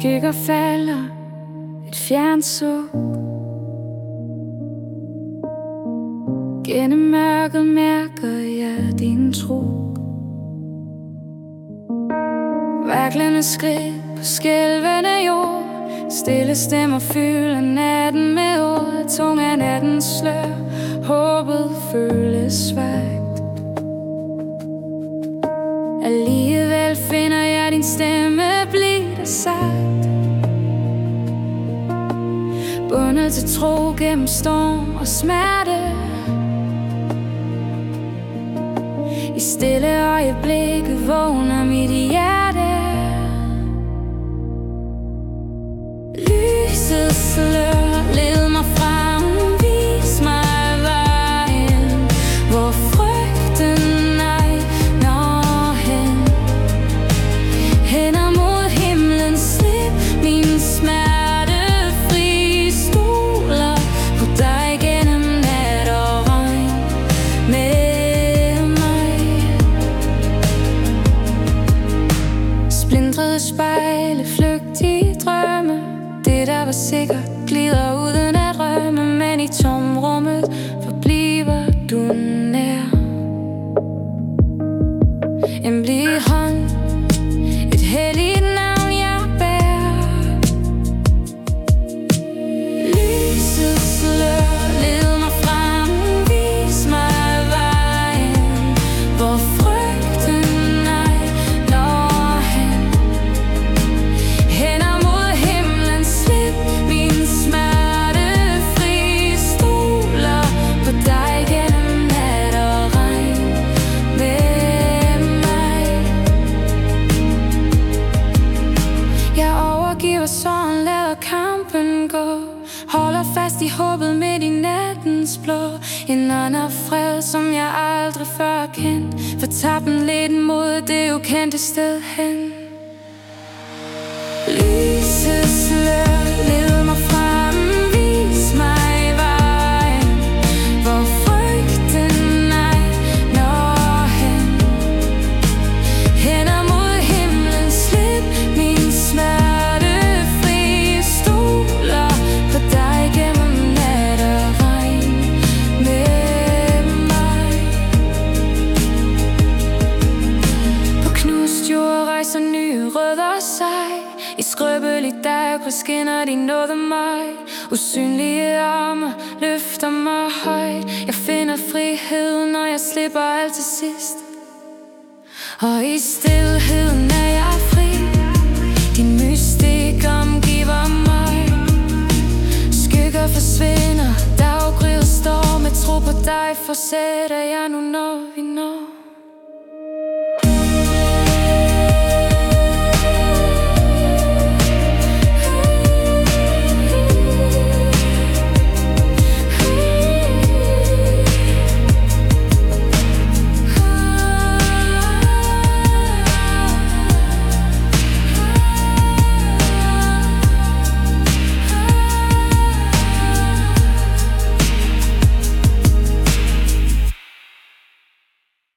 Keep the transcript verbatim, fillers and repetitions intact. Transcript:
skygger falder, et fjernt suk. Gennem mørket mærker jeg din tro. Vaklende skridt på skælvende jord, stille stemmer fylder natten med ord. Tung af nattens slør, håbet føles svagt. Alligevel finder jeg din stemme blidt og sagt, bundet til tro gennem storm og smerte. I stille øjeblikke vågner mit hjerte. Lyset slør, led mig frem, vis mig vejen, hvor frygten ej når hen. Hænder mod himlen, slip min smertefri, stoler på dig gennem nat og regn med mig. Splintret spejle, flygtige drømme, det der var sikkert glider uden at rømme, men i tomrummet forbliver du nær. En blig hånd, et helligt navn jeg bærer. Lyset slør, led mig frem, vis mig vejen, hvor frygten ej når hen. Hænder mod himlen, slip min smertefri, stoler på dig gennem nat og regn med mig. Jeg overgiver sorgen, lader kampen gå, holder fast i håbet midt i nattens blå. En anden fred, som jeg aldrig før kendt, fortappen lidt mod det ukendte sted hen. Lyset slør, led mig frem, vis mig vejen, hvor frygten ej når hen. Hænder mod himlen, slip min smertefri, stoler på dig gennem nat og regn med mig. På knust jord rejser nye rødder sig, i skrøbeligt daggry skinner de nåede mig. Usynlige arme løfter mig højt, jeg finder frihed, når jeg slipper alt til sidst. Og i stilheden er jeg fri, din mystik omgiver mig. Skygger forsvinder, daggryet står, med tro på dig forsætter jeg nu når vi når.